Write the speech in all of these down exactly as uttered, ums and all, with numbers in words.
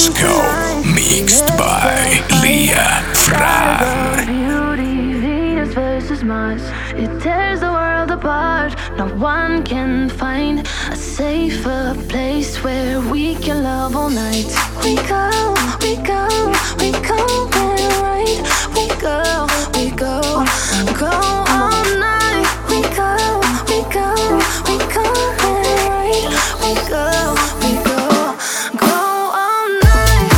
Disco, mixed by Leah Fran. Beauty, Venus versus Mars. It tears the world apart. No one can find a safer place where we can love all night. We go, we go, we go there right. We go, we go, go all night. We go, we go, we go there right. We go, we go, go all night.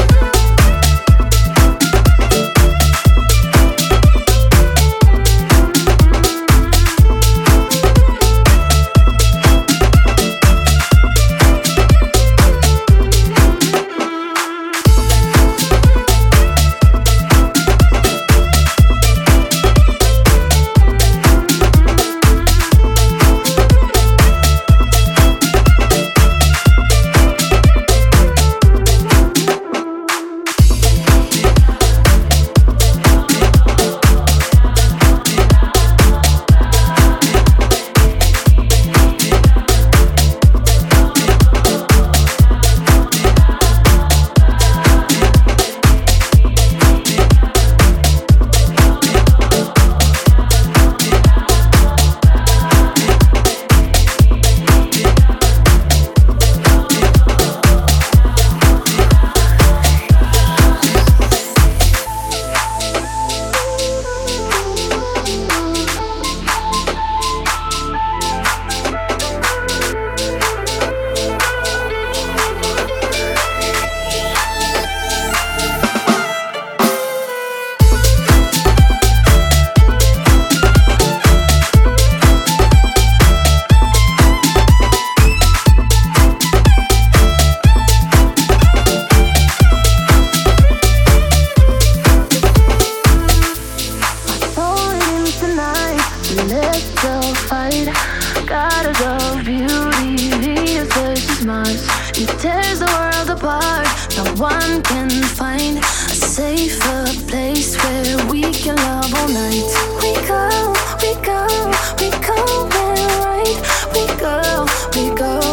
Let's go fight. Gotta go, beauty, Venus versus Mars. It tears the world apart. No one can find a safer place where we can love all night. We go, we go, we go there right. We go, we go.